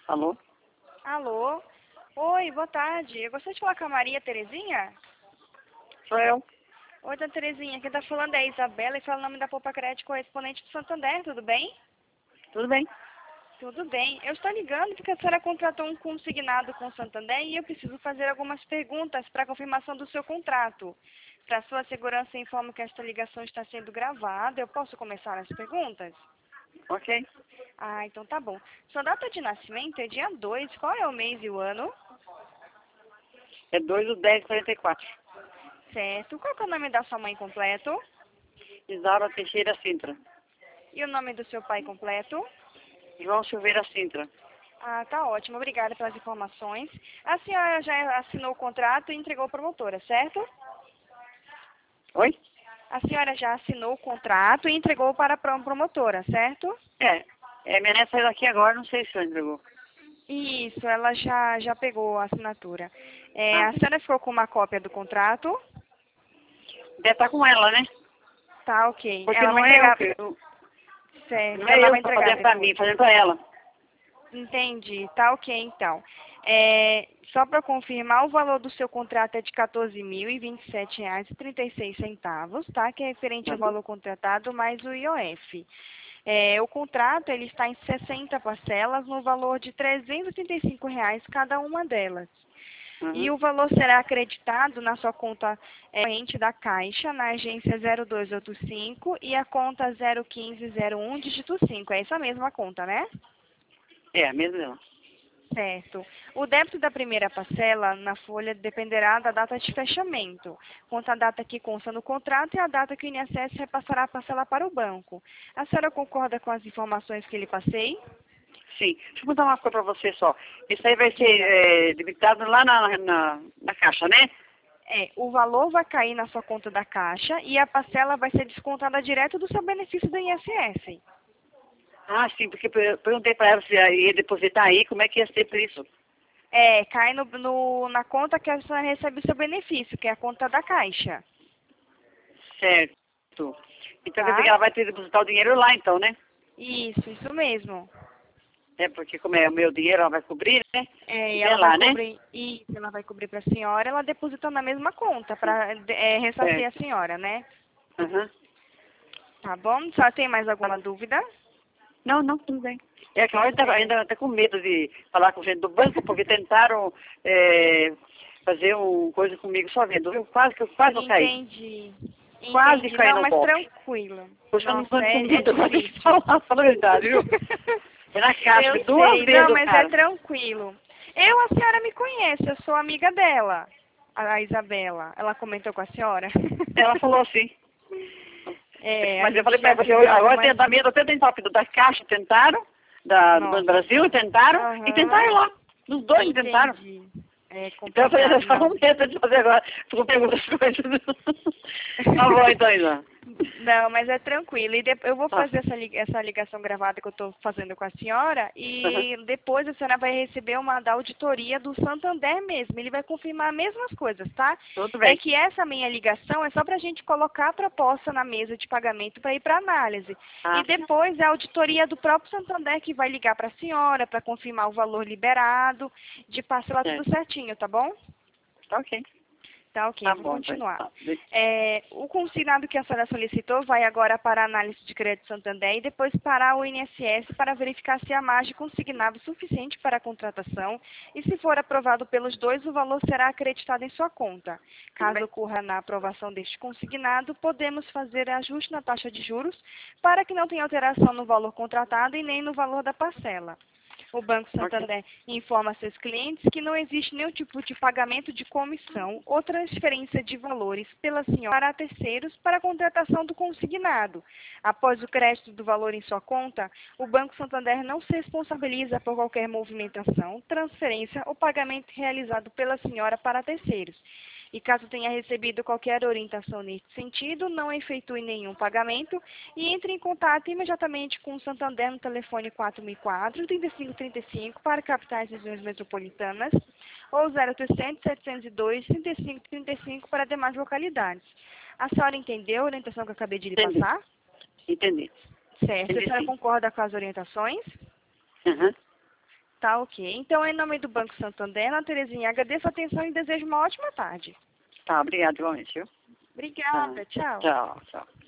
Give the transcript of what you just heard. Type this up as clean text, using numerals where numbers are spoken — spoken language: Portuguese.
Alô? Alô? Oi, boa tarde. Eu gostaria de falar com a Maria Terezinha? Sou eu. Oi, dona Terezinha. Quem está falando é a Isabela e fala o nome da Poupa Crédito correspondente do Santander, tudo bem? Tudo bem? Tudo bem. Eu estou ligando porque a senhora contratou um consignado com o Santander e eu preciso fazer algumas perguntas para confirmação do seu contrato. Para sua segurança, informo que esta ligação está sendo gravada. Eu posso começar as perguntas? Ok. Ah, então tá bom. Sua data de nascimento é dia 2. Qual é o mês e o ano? É 2/10/44. Certo. Qual que é o nome da sua mãe completo? Isaura Teixeira Sintra. E o nome do seu pai completo? João Silveira Sintra. Ah, tá ótimo. Obrigada pelas informações. A senhora já assinou o contrato e entregou para a promotora, certo? Oi? A senhora já assinou o contrato e entregou para a promotora, certo? Minha neta saiu daqui agora, não sei se ela entregou. Isso, ela já pegou a assinatura. Ah, A senhora ficou com uma cópia do contrato? deve estar com ela, né? Tá, ok. Porque Ela vai não é eu entregar. que... Certo, Não é ela eu vai que estou entregar fazendo para depois. mim, fazendo para ela. Entendi, tá ok então. Só para confirmar, o valor do seu contrato é de R$ 14.027,36, tá? Que é referente ao Uhum. valor contratado mais o IOF. O contrato ele está em 60 parcelas no valor de R$ 385 cada uma delas. E Uhum. o valor será acreditado na sua conta corrente da Caixa, na agência 0285 e a conta 01501, dígito 5. É essa mesma conta, né? É, a mesma dela. Certo. O débito da primeira parcela na folha dependerá da data de fechamento, quanto à data que consta no contrato e a data que o INSS repassará a parcela para o banco. A senhora concorda com as informações que lhe passei? Sim. Deixa eu contar uma coisa para você só. Isso aí vai ser Diga. debitado lá na caixa, né? O valor vai cair na sua conta da Caixa e a parcela vai ser descontada direto do seu benefício do INSS. Ah, sim, porque eu perguntei para ela se ia depositar aí, como é que ia ser por isso. Cai na conta que a senhora recebe o seu benefício, que é a conta da Caixa, Certo. Então quer dizer que tá? ela vai ter que depositar o dinheiro lá, então, né? Isso mesmo. É porque como é o meu dinheiro, ela vai cobrir, né? E Então é ela vai lá, né? cobrir, e ela vai cobrir para a senhora, ela deposita na mesma conta para ressarcir a Certo. senhora, né? Aham. Tá bom? A senhora tem mais Tá alguma bom. dúvida? Não, não, tudo bem. É que ela Certo. ainda tá com medo de falar com gente do banco, porque tentaram fazer uma coisa comigo só vendo. Eu quase eu caí. Entendi. Quase Entendi. caí Não, no mas golpe. tranquilo. Hoje eu não Nossa, estou com é medo agora de difícil. falar, fala a verdade, viu? Foi na caixa, Eu foi duas sei. Não, vezes o mas é cara. tranquilo. A senhora me conhece, eu sou amiga dela, a Isabela. Ela comentou com a senhora? Ela falou assim. A Mas eu falei gente para já você, se viu agora algumas... tenta medo, até tentar da Caixa, tentaram, do Banco do Nossa. Brasil, tentaram, e Aham. tentaram lá. Os dois tentaram. Entendi. É Então eu falei, complicado, só não. um medo de fazer agora, ficou perguntando as coisas. Tá bom, então, Isa. Não, mas é tranquilo. Eu vou Ah, fazer essa ligação gravada que eu estou fazendo com a senhora aham, e depois a senhora vai receber uma da auditoria do Santander mesmo. Ele vai confirmar as mesmas coisas, tá? tudo É bem. que essa minha ligação é só para a gente colocar a proposta na mesa de pagamento para ir para análise. E Ah, depois é a auditoria do próprio Santander que vai ligar para a senhora para confirmar o valor liberado, de parcelar tudo certo. certinho, tá bom? Tá ok. Tá ok, Tá vou bom, então. continuar. Tá. O consignado que a senhora solicitou vai agora para a análise de crédito Santander e depois para o INSS para verificar se a margem consignada é suficiente para a contratação e se for aprovado pelos dois, o valor será acreditado em sua conta. Tudo Caso bem. ocorra na aprovação deste consignado, podemos fazer ajuste na taxa de juros para que não tenha alteração no valor contratado e nem no valor da parcela. O Banco Ok. Santander informa a seus clientes que não existe nenhum tipo de pagamento de comissão ou transferência de valores pela senhora para terceiros para a contratação do consignado. Após o crédito do valor em sua conta, o Banco Santander não se responsabiliza por qualquer movimentação, transferência ou pagamento realizado pela senhora para terceiros. E caso tenha recebido qualquer orientação nesse sentido, não efetue nenhum pagamento e entre em contato imediatamente com o Santander no telefone 4004-3535 para capitais e regiões metropolitanas ou 0800-702-3535 para demais localidades. A senhora entendeu a orientação que eu acabei de lhe Entendi. passar? Entendi. Certo. A Entendi senhora sim. concorda com as orientações? Aham. Tá ok. Então, em nome do Banco Santander, Ana Terezinha, agradeço a atenção e desejo uma ótima tarde. Tá, obrigada igualmente, viu? Obrigada, Tá. tchau. Tchau, tchau.